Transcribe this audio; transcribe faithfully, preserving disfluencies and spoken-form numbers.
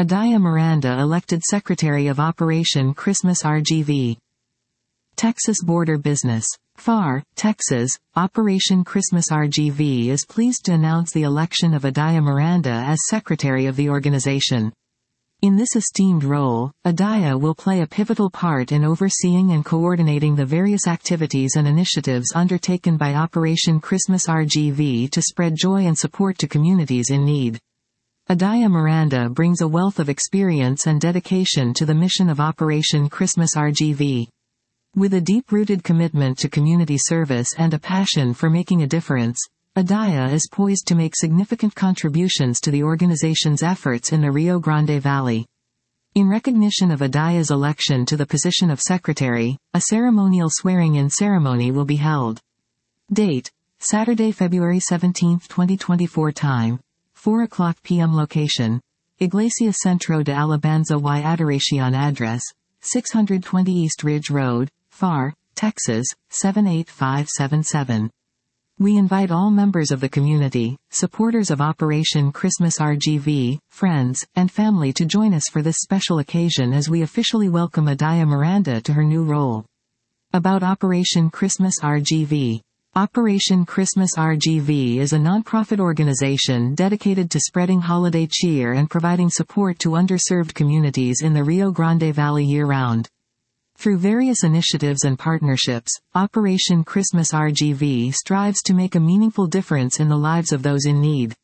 Adalia Miranda elected Secretary of Operation Christmas R G V. Texas Border Business. F A R, Texas, Operation Christmas R G V is pleased to announce the election of Adalia Miranda as Secretary of the organization. In this esteemed role, Adalia will play a pivotal part in overseeing and coordinating the various activities and initiatives undertaken by Operation Christmas R G V to spread joy and support to communities in need. Adalia Miranda brings a wealth of experience and dedication to the mission of Operation Christmas R G V. With a deep-rooted commitment to community service and a passion for making a difference, Adalia is poised to make significant contributions to the organization's efforts in the Rio Grande Valley. In recognition of Adalia's election to the position of Secretary, a ceremonial swearing-in ceremony will be held. Date: Saturday, February seventeenth, twenty twenty-four. Time: four o'clock p m Location: Iglesia Centro de Alabanza y Adoración. Address: six hundred twenty East Ridge Road, F A R, Texas, seven eight five seven seven. We invite all members of the community, supporters of Operation Christmas R G V, friends, and family to join us for this special occasion as we officially welcome Adalia Miranda to her new role. About Operation Christmas R G V. Operation Christmas R G V is a nonprofit organization dedicated to spreading holiday cheer and providing support to underserved communities in the Rio Grande Valley year-round. Through various initiatives and partnerships, Operation Christmas R G V strives to make a meaningful difference in the lives of those in need.